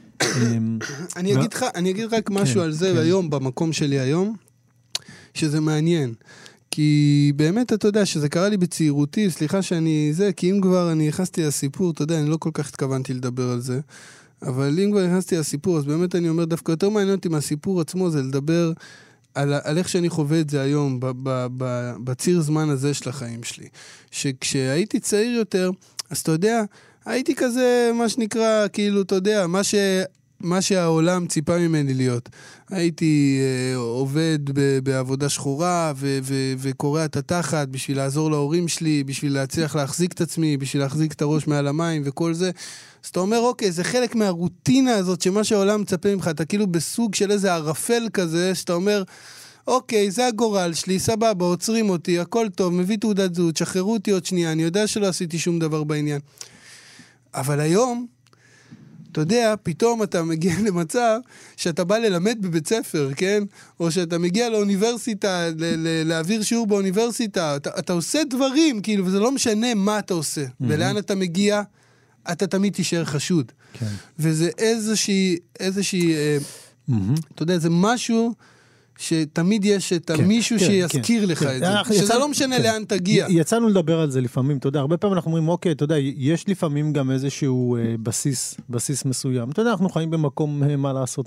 אני אגיד רק משהו על זה היום, במקום שלי היום, שזה מעניין. כי באמת, אתה יודע, שזה קרה לי בצעירותי, סליחה כי אם כבר אני נכנסתי לסיפור, אתה יודע, אני לא כל כך התכוונתי לדבר על זה, אבל אם כבר נכנסתי לסיפור, אז באמת אני אומר, דווקא יותר מעניין אותי מהסיפור עצמו, זה לדבר על איך שאני חווה את זה היום, בציר זמן הזה של החיים שלי. שכשהייתי צעיר יותר, אז אתה יודע, הייתי כזה, מה שנקרא, כאילו, אתה יודע, מה שהעולם ציפה ממני להיות. הייתי עובד בעבודה שחורה, וקורא את התחת בשביל לעזור להורים שלי, בשביל להצליח להחזיק את עצמי, בשביל להחזיק את הראש מעל המים וכל זה. אז אתה אומר, אוקיי, זה חלק מהרוטינה הזאת, שמה שהעולם מצפה ממך, אתה כאילו בסוג של איזה ערפל כזה, שאתה אומר, אוקיי, זה הגורל שלי, סבבה, עוצרים אותי, הכל טוב, מביא תעודת זהות, שחררו אותי עוד שנייה, אני יודע שלא עשיתי שום דבר בעניין. אבל היום, אתה יודע, פתאום אתה מגיע למצב שאתה בא ללמד בבית ספר, כן? או שאתה מגיע לאוניברסיטה, להעביר שיעור באוניברסיטה, אתה עושה דברים, כאילו, וזה לא משנה מה אתה עושה. ולאן אתה מגיע, אתה תמיד תישאר חשוד. כן. וזה איזושהי, אתה יודע, זה משהו שתמיד יש את מישהו שיזכיר לך את זה. שזה לא משנה לאן תגיע. יצאנו לדבר על זה לפעמים, אתה יודע, הרבה פעמים אנחנו אומרים, אוקיי, אתה יודע, יש לפעמים גם איזשהו בסיס מסוים. אתה יודע, אנחנו חיים במקום, מה לעשות,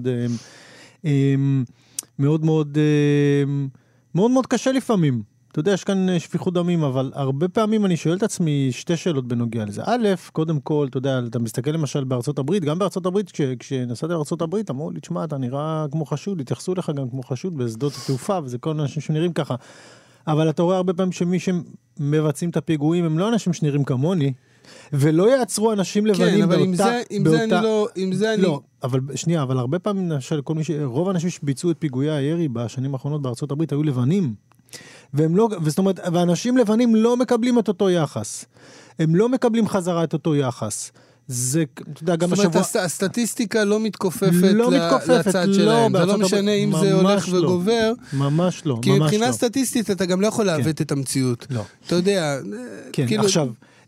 מאוד קשה לפעמים. אתה יודע, יש כאן שפיכות דמים, אבל הרבה פעמים אני שואל את עצמי שתי שאלות בנוגע לזה. א', קודם כל, אתה יודע, אתה מסתכל למשל בארצות הברית, גם בארצות הברית, כשנסעתי לארצות הברית, אמרו לי, תשמע, אתה נראה כמו חשוד, התייחסו לך גם כמו חשוד בשדות התעופה, וזה כל אנשים שנראים ככה. אבל אתה רואה הרבה פעמים שמי שמבצעים את הפיגועים, הם לא אנשים שנראים כמוני, ולא יעצרו אנשים לבנים באותה... כן, אבל עם זה אני... לא, אבל שנייה, אבל הרבה פעמים, רוב האנשים שביצעו את פיגועי הירי בשנים האחרונות בארצות הברית היו לבנים. זאת אומרת, ואנשים לבנים לא מקבלים את אותו יחס. הם לא מקבלים חזרה את אותו יחס. זה, אתה יודע, גם השבוע... זאת אומרת, הסטטיסטיקה לא מתכופפת לצד שלהם. זה לא משנה אם זה הולך וגובר. ממש לא. כי מבחינה סטטיסטית אתה גם לא יכול לעוות את המציאות. לא. אתה יודע... כן, עכשיו...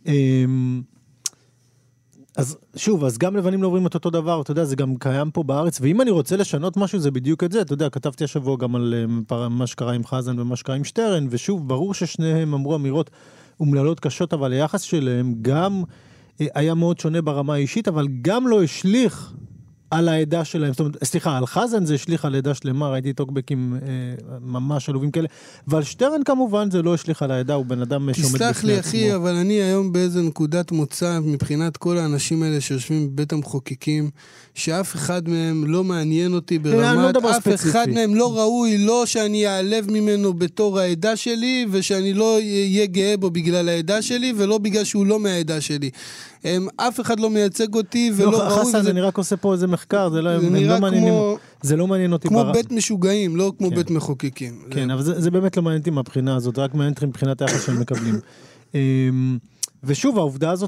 אז שוב, אז גם לבנים לא עוברים את אותו דבר, אתה יודע, זה גם קיים פה בארץ, ואם אני רוצה לשנות משהו, זה בדיוק את זה, אתה יודע, כתבתי השבוע גם על מה שקרה עם חזן ומה שקרה עם שטרן, ושוב, ברור ששניהם אמרו אמירות אומללות קשות, אבל היחס שלהם גם היה מאוד שונה ברמה האישית, אבל גם לא השליך על העדה שלהם, זאת אומרת, סליחה, על חזן זה השליך על עדה שלמה, ראיתי טוקבקים ממש עלובים כאלה, ועל שטרן כמובן זה לא השליך על העדה, הוא בן אדם שעומד בפני עצמו. תסלח לי אחי, אבל אני היום באיזה נקודת מוצא, מבחינת כל האנשים האלה שיושבים בבית המחוקקים, שאף אחד מהם לא מעניין אותי ברמת, אף אחד מהם לא ראוי, לא שאני אעלב ממנו בתור העדה שלי, ושאני לא אהיה גאה בו בגלל העדה שלי, ולא בגלל שהוא לא מהעדה שלי. אף אחד לא מייצג אותי ולא ראוי. חסן, אני רק עושה פה איזה מחקר, זה לא מעניין אותי. כמו בית משוגעים, לא כמו בית מחוקקים. כן, אבל זה באמת לא מעניין אותי מהבחינה הזאת, רק מעניין אותי מבחינת היחס שהם מקבלים. ושוב, העובדה הזאת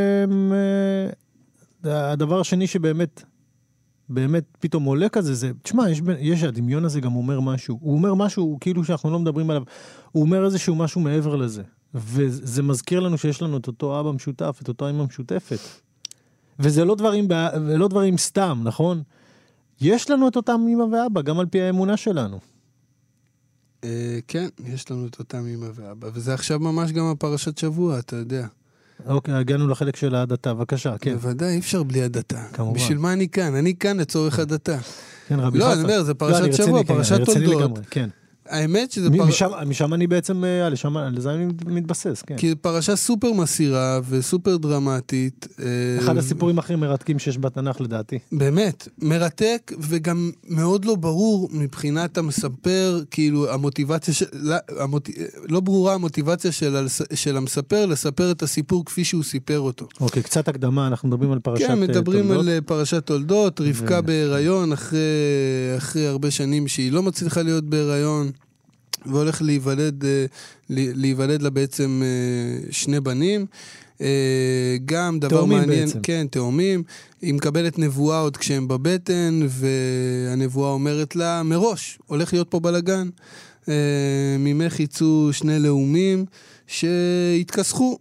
הדבר השני שבאמת פתאום עולה כזה, זה, תשמע, יש הדמיון הזה גם אומר משהו. הוא אומר משהו, כאילו שאנחנו לא מדברים עליו, הוא אומר איזשהו משהו מעבר לזה. וזה מזכיר לנו שיש לנו את אותו אבא משותף, את אותו אמא משותפת. וזה לא דברים סתם, נכון? יש לנו את אותם אמא ואבא, גם על פי האמונה שלנו. כן, יש לנו את אותם אמא ואבא. וזה עכשיו ממש גם הפרשת שבוע, אתה יודע. אוקיי, הגענו לחלק של הדתה, בבקשה, כן. בוודאי, אי אפשר בלי הדתה. כמובן. בשביל מה אני כאן? אני כאן לצורך הדתה. כן, רבי חסן. לא, אני אומר, זה פרשת שבוע, פרשת תולדות. כן. האמת שזה משם אני בעצם, לזה אני מתבסס, כן. כי פרשה סופר מסירה וסופר דרמטית. אחד הסיפורים הכי מרתקים שיש בתנ"ך לדעתי. באמת, מרתק וגם מאוד לא ברור מבחינת המספר, כאילו המוטיבציה, לא ברורה המוטיבציה של המספר לספר את הסיפור כפי שהוא סיפר אותו. אוקיי, קצת הקדמה, אנחנו מדברים על פרשת תולדות. כן, מדברים על פרשת תולדות, רבקה בהיריון אחרי הרבה שנים שהיא לא מצליחה להיות בהיריון. והולך להיוולד לה בעצם שני בנים, גם דבר מעניין, בעצם. כן, תאומים, היא מקבלת נבואה עוד כשהם בבטן, והנבואה אומרת לה, מראש, הולך להיות פה בלגן, ממך יצאו שני לאומים שהתכסחו,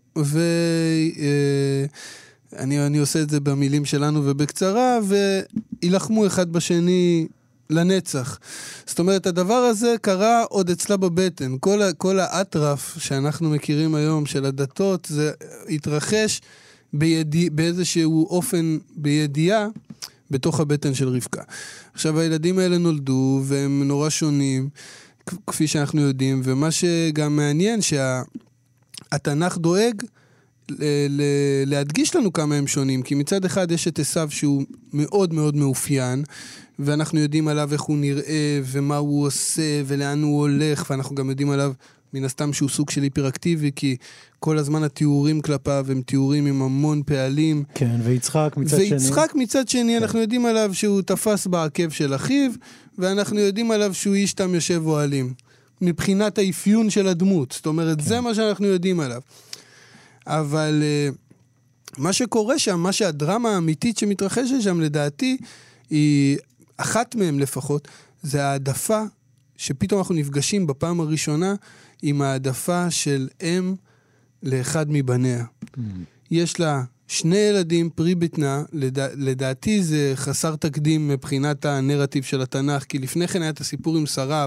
ואני עושה את זה במילים שלנו ובקצרה, וילחמו אחד בשני לנצח. זאת אומרת, הדבר הזה קרה עוד אצלה בבטן. כל האטרף שאנחנו מכירים היום של הדתות, זה התרחש באיזשהו אופן בידיעה בתוך הבטן של רבקה. עכשיו, הילדים האלה נולדו, והם נורא שונים, כפי שאנחנו יודעים, ומה שגם מעניין, שהתנ"ך דואג להדגיש לנו כמה הם שונים, כי מצד אחד יש את עשיו שהוא מאוד מאוד מאופיין, ואנחנו יודעים עליו איך הוא נראה, ומה הוא עושה, ולאן הוא הולך, ואנחנו גם יודעים עליו מן הסתם שהוא סוג של היפראקטיבי, כי כל הזמן התיאורים כלפיו הם תיאורים עם המון פעלים. כן, ויצחק מצד שני. ויצחק מצד שני, כן. אנחנו יודעים עליו שהוא תפס בעקב של אחיו, ואנחנו יודעים עליו שהוא איש תם יושב אוהלים. מבחינת האפיון של הדמות. זאת אומרת, כן. זה מה שאנחנו יודעים עליו. אבל מה שקורה שם, מה שהדרמה האמיתית שמתרחשת שם, לדעתי, היא אחת מהם לפחות, זה העדפה שפתאום אנחנו נפגשים בפעם הראשונה עם העדפה של אם לאחד מבניה. יש לה שני ילדים פרי בטנה, לדעתי זה חסר תקדים מבחינת הנרטיב של התנ"ך, כי לפני כן היה את הסיפור עם שרה,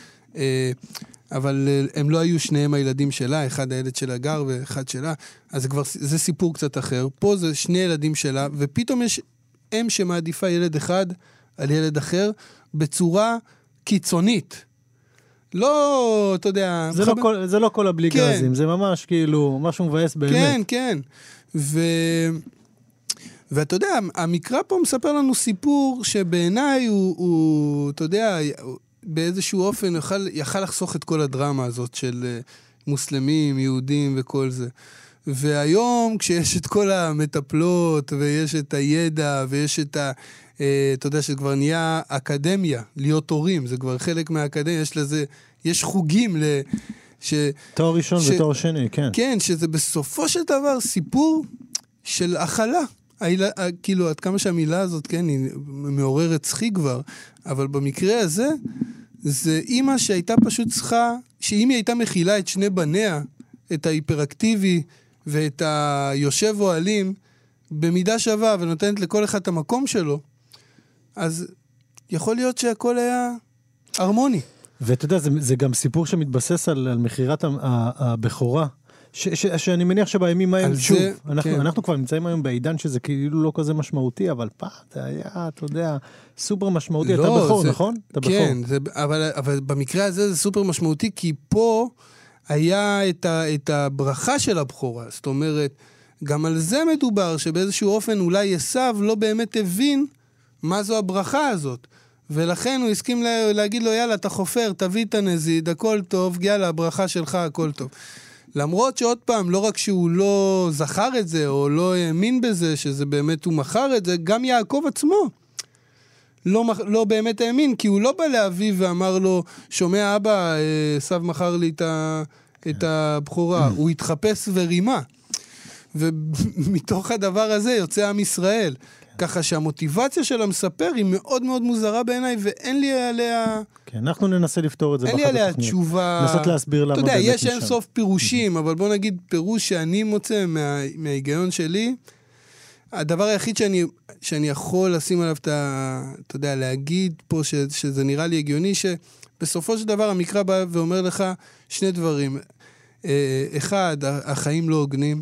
אבל הם לא היו שניהם הילדים שלה, אחד הילד שלה גר ואחד שלה, אז זה סיפור קצת אחר. פה זה שני ילדים שלה, ופתאום יש אם שמעדיפה ילד אחד על ילד אחר, בצורה קיצונית. לא, אתה יודע... זה לא כל הבלי גזים, זה ממש כאילו, משהו מבאס באמת. כן, כן. ואתה יודע, המקרא פה מספר לנו סיפור שבעיניי הוא אתה יודע, באיזשהו אופן יכל לחסוך את כל הדרמה הזאת של מוסלמים, יהודים וכל זה. והיום כשיש את כל המטפלות ויש את הידע ויש את אתה יודע שכבר נהיה אקדמיה, להיות הורים, זה כבר חלק מהאקדמיה, יש חוגים תואר ראשון ותואר שני, כן. כן, שזה בסופו של דבר סיפור של אכלה. כאילו, עד כמה שהמילה הזאת, כן, היא מעוררת צחי כבר, אבל במקרה הזה, זה אימא שהייתה פשוט צריכה, שאם היא הייתה מכילה את שני בניה, את ההיפראקטיבי ואת היושב אוהלים, במידה שווה ונותנת לכל אחד את המקום שלו, אז יכול להיות שהכל היה הרמוני. ואתה יודע, זה גם סיפור שמתבסס על מחירת הבכורה, שאני מניח שבימים ההם, שוב, זה, אנחנו כבר נמצאים היום בעידן שזה כאילו לא כזה משמעותי, אבל פעם זה היה, אתה יודע, סופר משמעותי. אתה בכור, נכון? כן, אבל במקרה הזה זה סופר משמעותי, כי פה היה את הברכה של הבכורה. זאת אומרת, גם על זה מדובר, שבאיזשהו אופן אולי עשיו לא באמת הבין מה זו הברכה הזאת. ולכן הוא הסכים להגיד לו, יאללה, אתה חופר, תביא את הנזיד, הכל טוב, יאללה, הברכה שלך, הכל טוב. למרות שעוד פעם, לא רק שהוא לא זכר את זה, או לא האמין בזה, שזה באמת הוא מכר את זה, גם יעקב עצמו לא באמת האמין, כי הוא לא בא לאביו ואמר לו, שומע אבא, עשיו מכר לי את הבכורה, הוא התחפש ורימה. ומתוך הדבר הזה יוצא עם ישראל. ככה שהמוטיבציה של המספר היא מאוד מאוד מוזרה בעיניי, ואין לי עליה... כן, אנחנו ננסה לפתור את זה באחת התוכניות. אין לי עליה תשובה... נסות להסביר למה באמת משם. אתה יודע, יש אין סוף פירושים, אבל בוא נגיד פירוש שאני מוצא מההיגיון שלי, הדבר היחיד שאני יכול לשים עליו אתה יודע, להגיד פה שזה נראה לי הגיוני, שבסופו של דבר המקרא בא ואומר לך שני דברים. אחד, החיים לא הוגנים,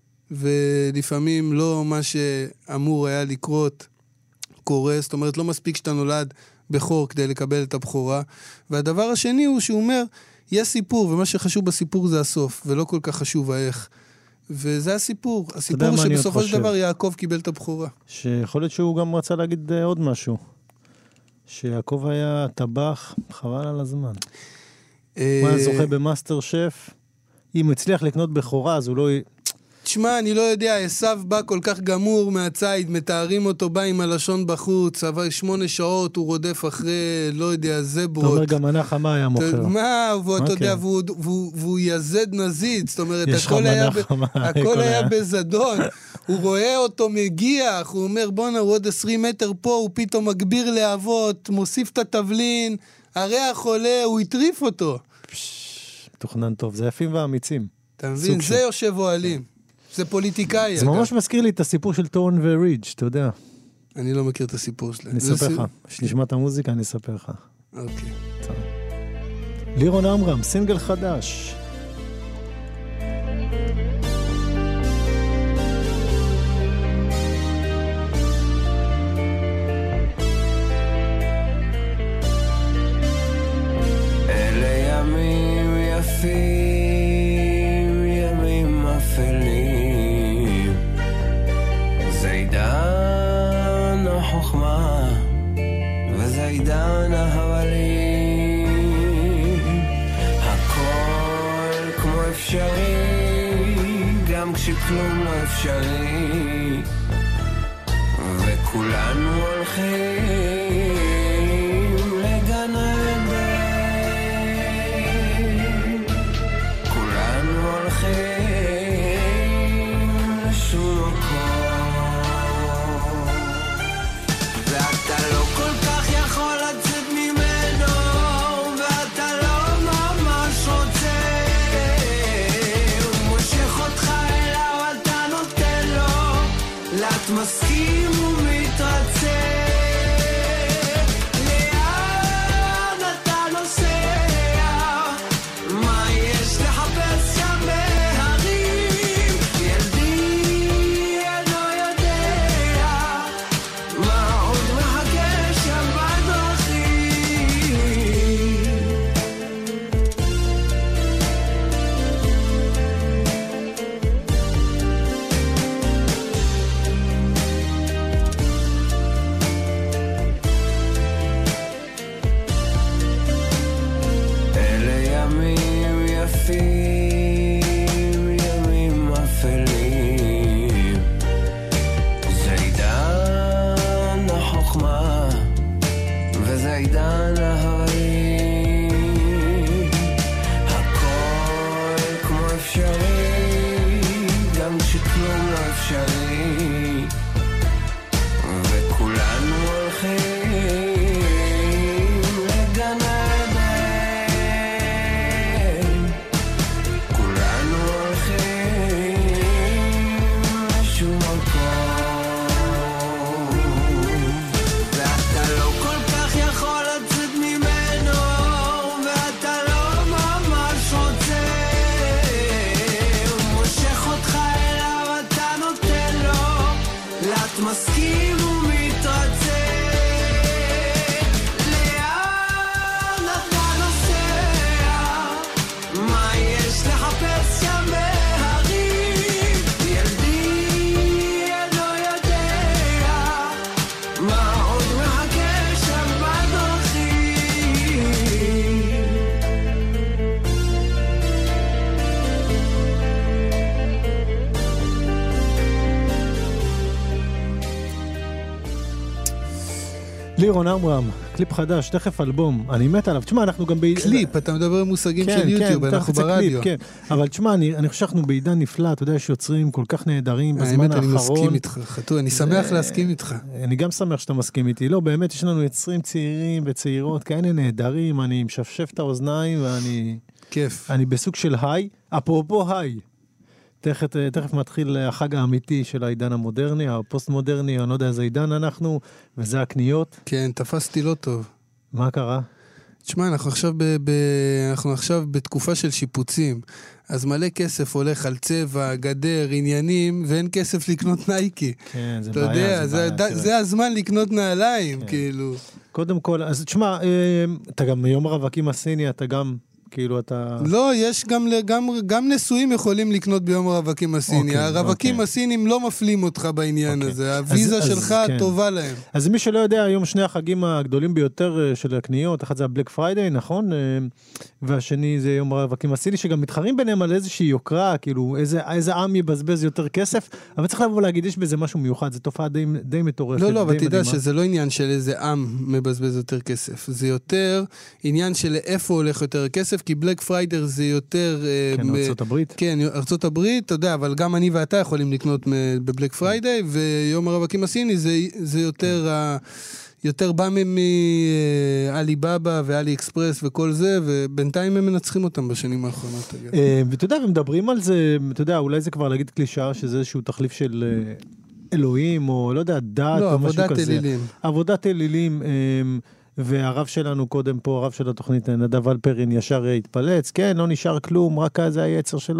ולפעמים לא מה שאמור היה לקרות קורה, זאת אומרת לא מספיק שאתה נולד בכור כדי לקבל את הבכורה. והדבר השני הוא שהוא אומר, יש סיפור, ומה שחשוב בסיפור זה הסוף, ולא כל כך חשוב האיך. וזה הסיפור. הסיפור הוא שבסופו של דבר יעקב קיבל את הבכורה. שיכול להיות שהוא גם רצה להגיד עוד משהו. שיעקב היה טבח, חבל על הזמן. הוא היה זוכה במאסטר שף. אם הצליח לקנות בכורה, אז הוא לא... תשמע, אני לא יודע, עשיו בא כל כך גמור מהצייד, מתארים אותו, בא עם הלשון בחוץ, אבל 8 שעות הוא רודף אחרי, לא יודע, זברות. אתה אומר, גם מנח מה היה מוכר. מה, ואתה יודע, והוא יזד נזיד, זאת אומרת, הכל היה בזדון, הוא רואה אותו מגיח, הוא אומר, בוא הוא עוד 20 מטר פה, הוא פתאום מגביר להבות, מוסיף את התבלין, הריח עולה, הוא יטריף אותו. תוכנן טוב, זה יפים ואמיצים. אתה מבין, זה יושב אוהלים. זה פוליטיקאי. זה ממש מזכיר לי את הסיפור של טורן ורידג', אתה יודע. אני לא מכיר את הסיפור שלהם. אני אספר לך. כשנשמע את המוזיקה, אני אספר לך. אוקיי. לירון עמרם, סינגל חדש. אלה ימים יפים החוכמה וזה עידן ההבלים, הכל כמו אפשרי גם כשכלום לא אפשרי, וכולנו הולכים לגן עדן, כולנו הולכים לשום מקום, מסכים ומתרצה, לאן אתה נוסע? מה יש לחפש שם בהרים? ילדי אינו יודע מה עוד מחכה שם בדרכים. לירון אברהם, קליפ חדש, תכף אלבום, אני מת עליו. תשמע, אנחנו גם קליפ, אתה מדבר במושגים של יוטיוב, אנחנו ברדיו. כן, אבל תשמע, אני חושב שאנחנו בעידן נפלא, אתה יודע, יש יוצרים כל כך נהדרים בזמן האחרון. האמת, אני מסכים איתך, חתו, אני שמח להסכים איתך. אני גם שמח שאתה מסכים איתי. לא, באמת, יש לנו יוצרים צעירים וצעירות, כאלה נהדרים, אני משפשף את האוזניים, ואני... כיף. אני בסוג של היי. אפרופו היי. תכף מתחיל החג האמיתי של העידן המודרני, הפוסט-מודרני, אני לא יודע איזה עידן אנחנו, וזה הקניות. כן, תפסתי לא טוב. מה קרה? תשמע, אנחנו עכשיו בתקופה של שיפוצים, אז מלא כסף הולך על צבע, גדר, עניינים, ואין כסף לקנות נייקי. כן, זה אתה בעיה. יודע, זה הזמן לקנות נעליים, כאילו. קודם כל, אז תשמע, אתה גם מיום הרווקים הסיני, אתה גם... כאילו אתה... לא, יש גם נשואים יכולים לקנות ביום הרווקים הסיני. הרווקים הסינים לא מפלים אותך בעניין הזה. הוויזה שלך טובה להם. אז מי שלא יודע, היום שני החגים הגדולים ביותר של הקניות, אחד זה הבלק פריידיי, נכון? והשני זה יום הרווקים הסיני, שגם מתחרים ביניהם על איזושהי יוקרה, כאילו איזה עם יבזבז יותר כסף, אבל צריך לבוא להגיד, יש בזה משהו מיוחד, זו תופעה די מטורפת. לא, אבל תדע שזה לא עניין של איזה עם מבזבז יותר כסף. זה יותר עניין של איפה הולך יותר כסף, כי בלק פריידר זה יותר... כן, ארצות הברית. כן, ארצות הברית, אתה יודע, אבל גם אני ואתה יכולים לקנות בבלק פריידיי, ויום הרווקים הסיני זה יותר בא מאלי בבא ואלי אקספרס וכל זה, ובינתיים הם מנצחים אותם בשנים האחרונות. ואתה יודע, ומדברים על זה, אתה יודע, אולי זה כבר להגיד קלישה, שזה איזשהו תחליף של... אלוהים, או לא יודע, דת, או משהו כזה. עבודת אלילים. עבודת אלילים, והרב שלנו קודם פה, הרב של התוכנית, נדב אלפרין, ישר התפלץ, כן, לא נשאר כלום, רק זה היצר שלה.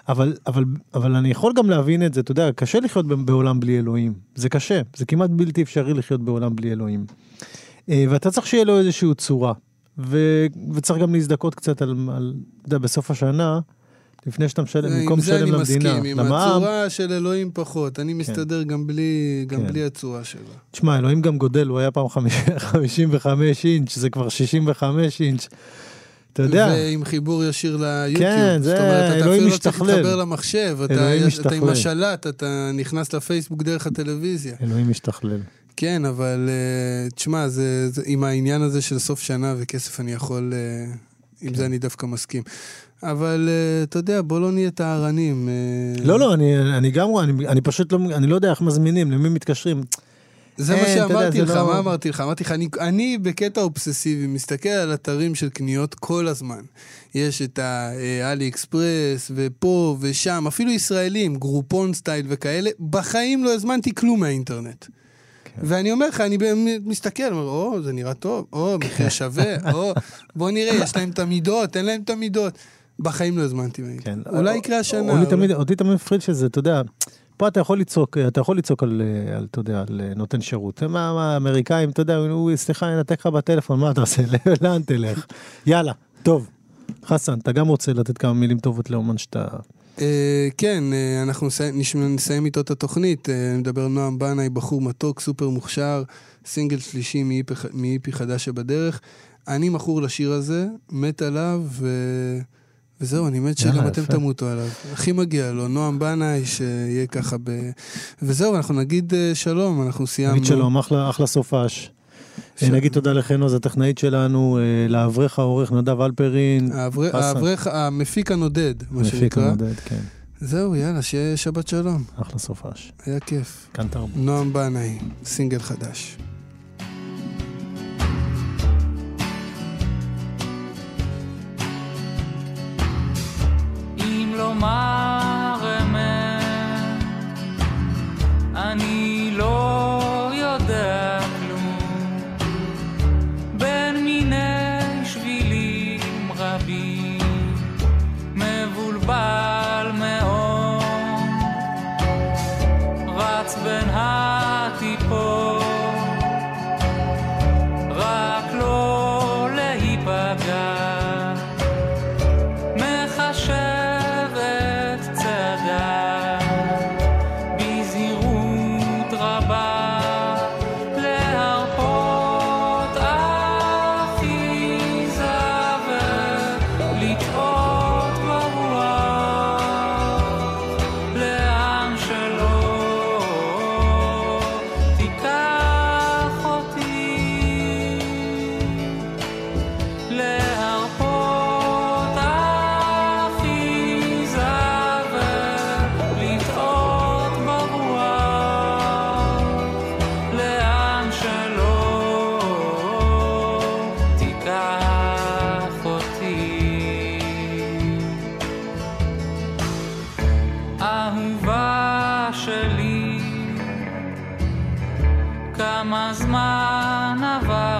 אבל אני יכול גם להבין את זה, אתה יודע, קשה לחיות בעולם בלי אלוהים. זה קשה, זה כמעט בלתי אפשרי לחיות בעולם בלי אלוהים. ואתה צריך שיהיה לו איזושהי צורה, וצריך גם להזדכות קצת על, אתה יודע, בסוף השנה, לפני שאתה משלם, במקום משלם למדינה. עם זה אני מסכים, עם הצורה של אלוהים פחות. אני מסתדר גם בלי הצורה שלו. תשמע, אלוהים גם גודל, הוא היה פעם 55 אינץ', זה כבר 65 אינץ'. אתה יודע. ועם חיבור ישיר ליוטיוב. כן, זה אלוהים משתכלל. אתה אפילו לא צריך להתחבר למחשב, אתה עם השלט, אתה נכנס לפייסבוק דרך הטלוויזיה. אלוהים משתכלל. כן, אבל תשמע, עם העניין הזה של סוף שנה וכסף אני יכול, עם זה אני דווקא מסכים. אבל אתה יודע, בוא לא נהיה טהרנים. לא, אני פשוט לא, אני לא יודע איך מזמינים, למי מתקשרים. זה מה שאמרתי לך, מה אמרתי לך? אמרתי לך, אני בקטע אובססיבי, מסתכל על אתרים של קניות כל הזמן. יש את האלי אקספרס, ופה ושם, אפילו ישראלים, גרופון סטייל וכאלה, בחיים לא הזמנתי כלום מהאינטרנט. ואני אומר לך, אני מסתכל, אומר, זה נראה טוב, מחיר שווה, בוא נראה, יש להם את המידות, אין להם את המידות. בחיים לא הזמנתי מהאינטרנט. אולי יקרה השנה. אותי תמיד מפריד שזה, אתה יודע, פה אתה יכול לצעוק על, אתה יודע, על נותן שירות. מה האמריקאים, אתה יודע, סליחה, נתק לך בטלפון, מה אתה עושה? לאן תלך? יאללה, טוב. חסן, אתה גם רוצה לתת כמה מילים טובות לאומן שאתה... כן, אנחנו נסיים איתו את התוכנית, מדבר נועם בנאי, בחור מתוק, סופר מוכשר, סינגל שלישי מאיפי חדש שבדרך. אני מכור לשיר הזה, מת עליו, וזהו, אני מת שגם אתם תמותו עליו. הכי מגיע לו, נועם בנאי, שיהיה ככה וזהו, אנחנו נגיד שלום, אנחנו סיימנו. נגיד שלום, אחלה סופש. נגיד תודה לחנוז, הטכנאית שלנו, לאברך העורך נדב אלפרין. האברך, המפיק הנודד, מה שנקרא. המפיק הנודד, כן. זהו, יאללה, שיהיה שבת שלום. אחלה סופש. היה כיף. כאן תרבות. נועם בנאי, סינגל חדש. אם לומר אמת, אני לא יודע כלום, בין מיני שבילים רבים, מבולבל מאוד, רץ בין הטיפות, אהובה שלי, כמה זמן עבר